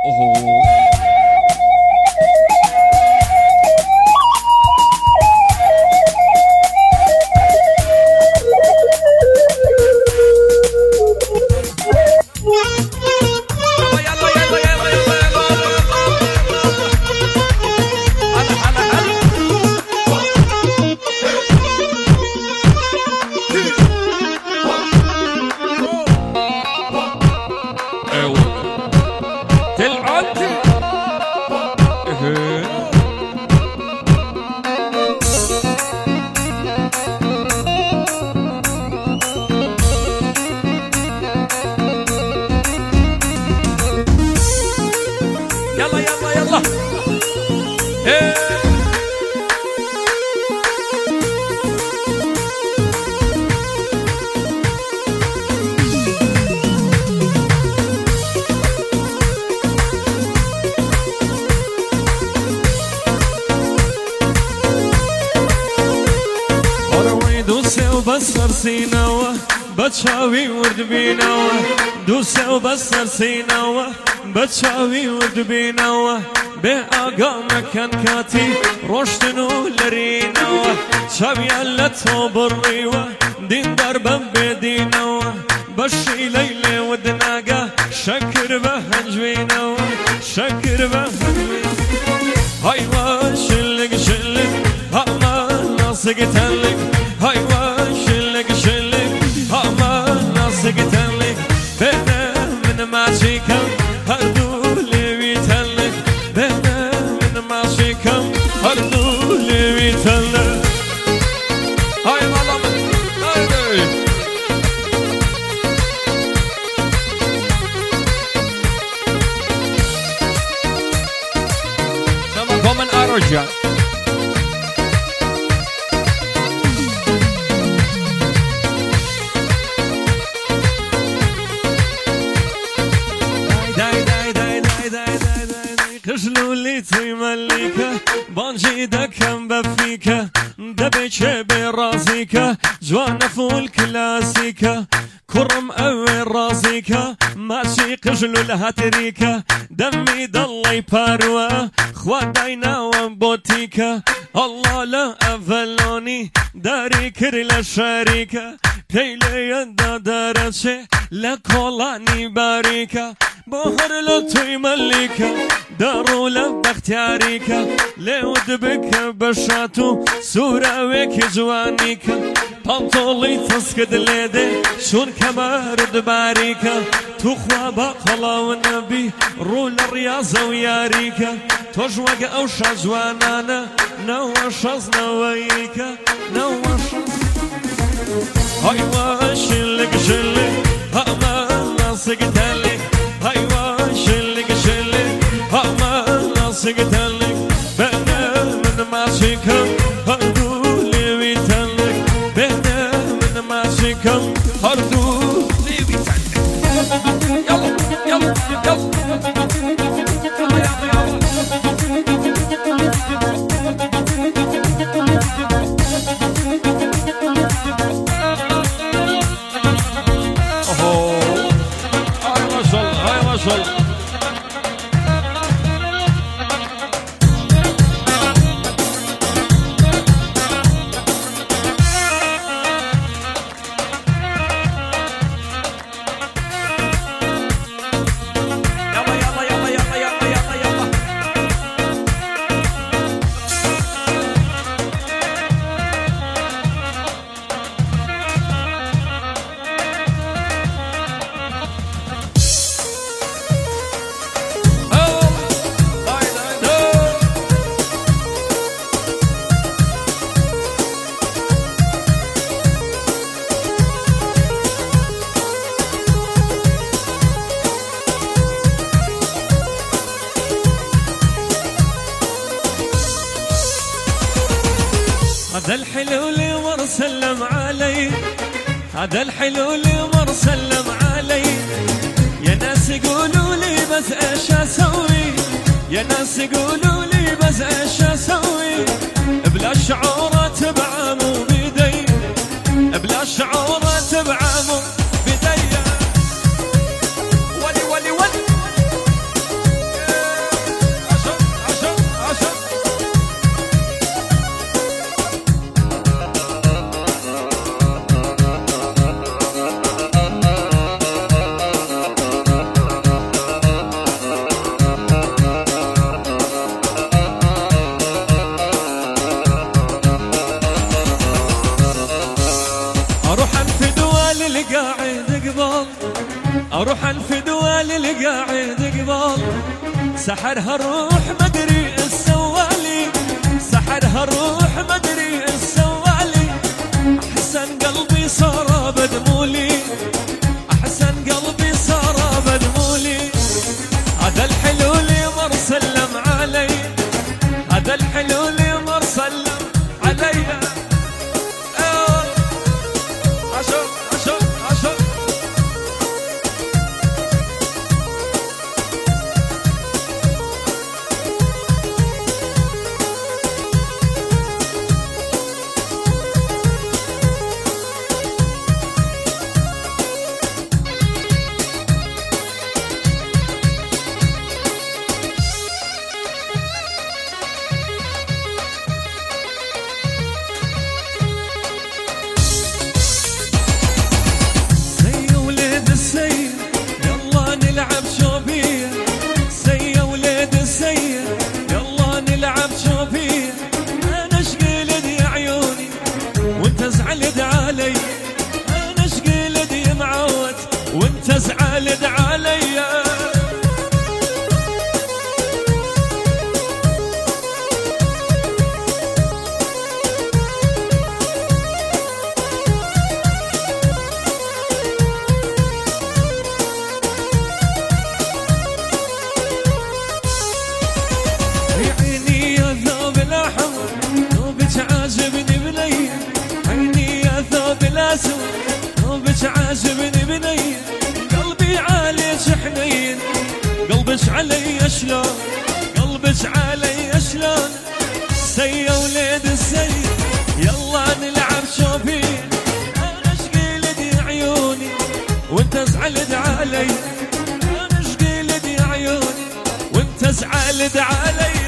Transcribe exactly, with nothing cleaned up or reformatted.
بسر سيناوه بتشاوي ورد بيناوه دوسه وبسر سيناوه بتشاوي ورد بيناوه بأقا مكان كاتي روشتنو لريناوه شاوي اللتو بالريوه دين دربا بديناوه بشي ليلة ودناقه شكر بهنجويناوه شكر بهنجويناوه هايوا شلق شلق هاما ناصق تلق هايوا شلق شلق هاما ناصق تلق بينا من ماشيكم هردو لي تلق بينا من ماشيكم هردو لي تلق هاي مالا هاي سمعكم من أرجع خجلولي تيمليكا بانجي دكم بفيكا دبيتش برازيكا جوانا فول كلاسيكا كرم اوي رازيكا ماشي قجلول هاتريكا دمي ضلي باروا خوات داينا وبوتيكا الله لا افلوني داري كرلا شريكا بيلي يدا دارتشي لكولاني باريكا بوهر لطوي مليكا دارو لبختياريكا لود بك بشاتو سورة ويكي جوانيكا بانطولي تسكد ليدي شون كمارد باريكا تخوى باقلا والنبي رول الرياضة وياريكا توجوك او شجوانانا نوشز نويكا نوشز هايوا شلق شلق هاما ناسق تلق هايوا شلق شلق هاما ناسق تلق بنا من ماشيكم هردو لي تلق بنا من ماشيكم هردو لي تلق يلا يلا يلا هذا الحلو اللي مر سلم علي هذا الحلو اللي مر سلم علي يا ناس يقولوا لي بس ايش اسوي يا ناس يقولوا لي بس ايش اسوي بلا شعورات بعمو بيدي بلا شعورات بعمو بيدي ولي ولي ولي سحرها الروح مدري السوالي، سحرها الروح مدري السوالي. أحسن قلبي صار بدمولي، أحسن قلبي صار بدمولي. هذا الحلو اللي مر سلم علي، هذا الحلو اللي مر سلم علي. عشق عشق عشق السير يلا نلعب شوبية، سيا وليد السير يلا نلعب شوبية. أنا اشقي لدي عيوني وانت زعلت علي، أنا اشقي لدي معود وانت زعلت علي. عيني يا ثوب الأحمر ثوبك عاجبني بني، عيني يا ثوب الأسود ثوبك عاجبني بني. قلبي عليك حنين، قلبك علي شلون، قلبك علي شلون. سيا وليد السيد يلا نلعب شوبية، أنا اشقي لدي عيوني وانت زعلت علي، أنا اشقي لدي عيوني وانت زعلت علي.